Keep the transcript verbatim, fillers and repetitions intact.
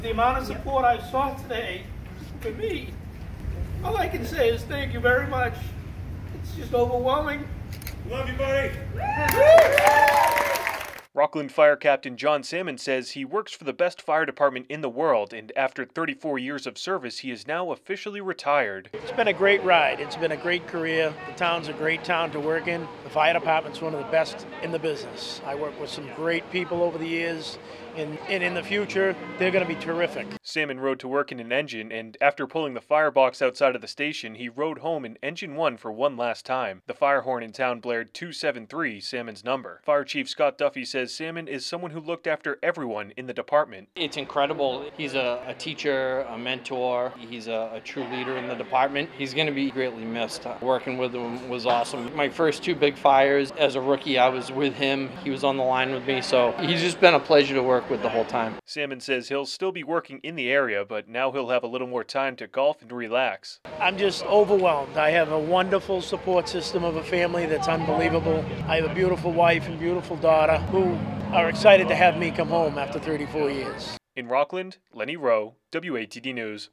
The amount of support I saw today, for me, all I can say is thank you very much. It's just overwhelming. Love you, buddy. Rockland Fire Captain John Salmon says he works for the best fire department in the world, and after thirty-four years of service, he is now officially retired. It's been a great ride. It's been a great career. The town's a great town to work in. The fire department's one of the best in the business. I work with some great people over the years, and, and in the future, they're going to be terrific. Salmon rode to work in an engine, and after pulling the firebox outside of the station, he rode home in engine one for one last time. The fire horn in town blared two seven three, Salmon's number. Fire Chief Scott Duffy says Salmon is someone who looked after everyone in the department. It's incredible. He's a, a teacher, a mentor. He's a, a true leader in the department. He's going to be greatly missed. Working with him was awesome. My first two big fires as a rookie, I was with him. He was on the line with me, so he's just been a pleasure to work with the whole time. Salmon says he'll still be working in the area, but now he'll have a little more time to golf and relax. I'm just overwhelmed. I have a wonderful support system of a family that's unbelievable. I have a beautiful wife and beautiful daughter who are excited to have me come home after thirty-four years. In Rockland, Lenny Rowe, W A T D News.